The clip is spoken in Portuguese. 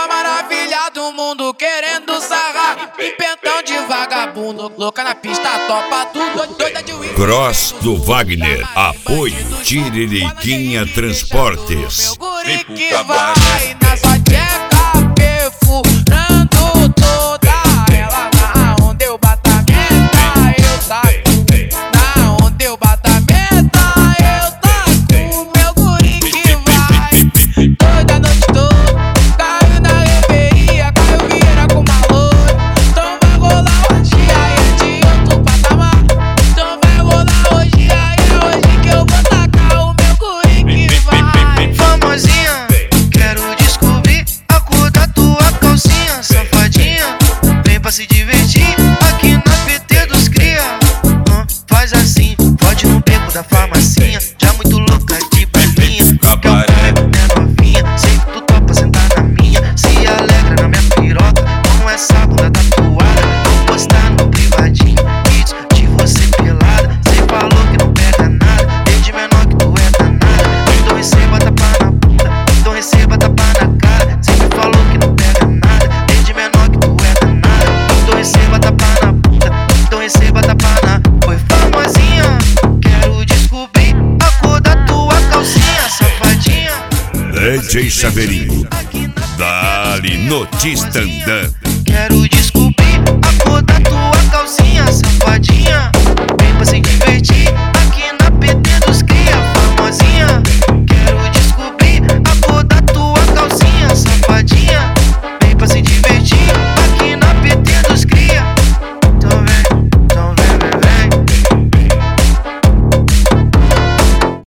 Mulher maravilha do mundo querendo sarrar, pimpentão de vagabundo, louca na pista, topa tudo, doida de whisky. Cross do Wagner, apoio Tiririquinha Transportes. Meu guri que vai na sua tcheca, perfurando toda ela. Na onde eu bato a meta, eu taco. Na onde eu bato a meta, eu taco. Meu guri que vai toda noite toda, caiu na reveria, caiu vira com malor. Então vai rolar hoje, aí é de outro patamar. Então vai rolar hoje, aí é hoje que eu vou tacar o meu guri que vai. Famosinha, quero descobrir a cor da tua calcinha. Safadinha, vem pra se divertir aqui na PT dos cria. Faz assim, pode no beco da farmacinha, já muito louca de balinha. Quer um pé, minha novinha, sei que tu topa sentar na minha. Se alegra na minha piroca, com essa bunda tatuada. Vou postar no privadinho, vídeos de você pelada. Cê falou que não pega nada, desde menor que tu é danada. Então receba tapa na bunda, então receba tapa na cara. Cê me falou que não pega nada, desde menor que tu é danada. Então receba tapa na bunda, então receba tapa na. Foi famosinha, quero descobrir a cor da tua calcinha. Safadinha, DJ Chaveirinho, dali Notista andando. quero descobrir a cor da tua calcinha. Safadinha, vem pra se divertir